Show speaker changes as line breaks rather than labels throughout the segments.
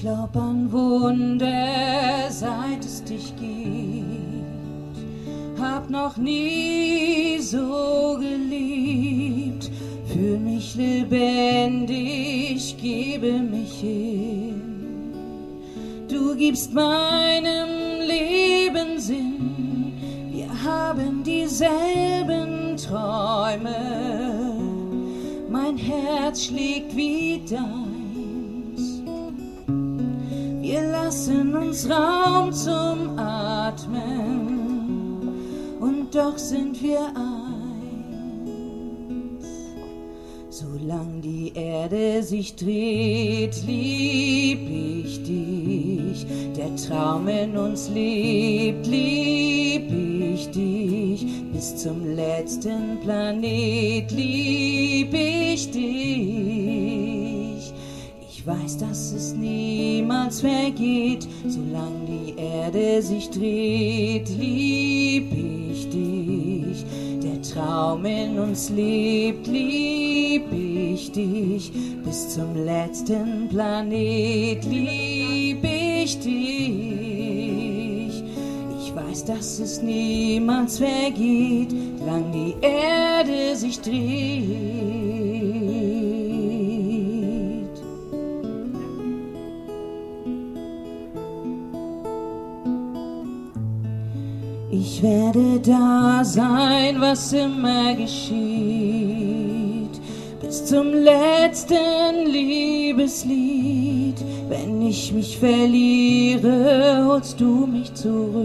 glaub an Wunder, seit es dich gibt. Hab noch nie so geliebt, fühl mich lebendig, gebe mich hin. Du gibst meinem Leben Sinn, wir haben dieselben Träume. Mein Herz schlägt wie deins. Wir lassen uns Raum zum Atmen und doch sind wir eins. Solang die Erde sich dreht, lieb ich dich. Der Traum in uns lebt, lieb ich dich. Bis zum letzten Planet lieb ich dich. Ich weiß, dass es niemals vergeht, solange die Erde sich dreht, lieb ich dich. Der Traum in uns lebt, lieb ich dich. Bis zum letzten Planet lieb ich dich. Ich weiß, dass es niemals vergeht, solange die Erde sich dreht. Ich werde da sein, was immer geschieht. Bis zum letzten Liebeslied. Wenn ich mich verliere, holst du mich zurück.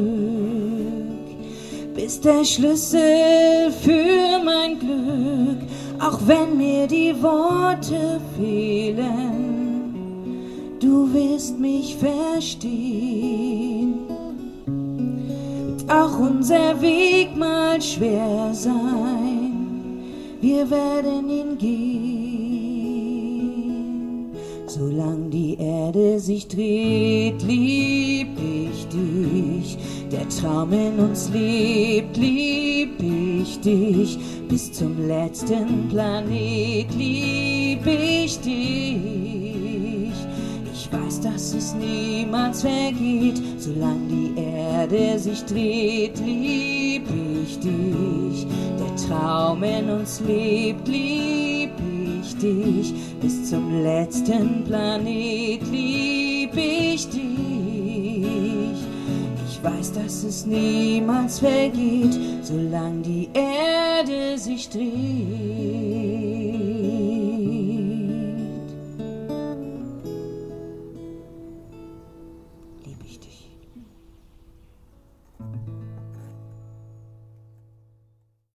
Bist der Schlüssel für mein Glück, auch wenn mir die Worte fehlen. Du wirst mich verstehen. Wird auch unser Weg mal schwer sein, wir werden ihn gehen. Solange die Erde sich dreht, lieb ich dich. Der Traum in uns lebt, lieb ich dich. Bis zum letzten Planet lieb ich dich. Ich weiß, dass es niemals vergeht, solange die Erde sich dreht, lieb ich dich. Der Traum in uns lebt, lieb ich dich. Bis zum letzten Planet lieb ich dich. Ich weiß, dass es niemals vergeht, solange die Erde sich dreht.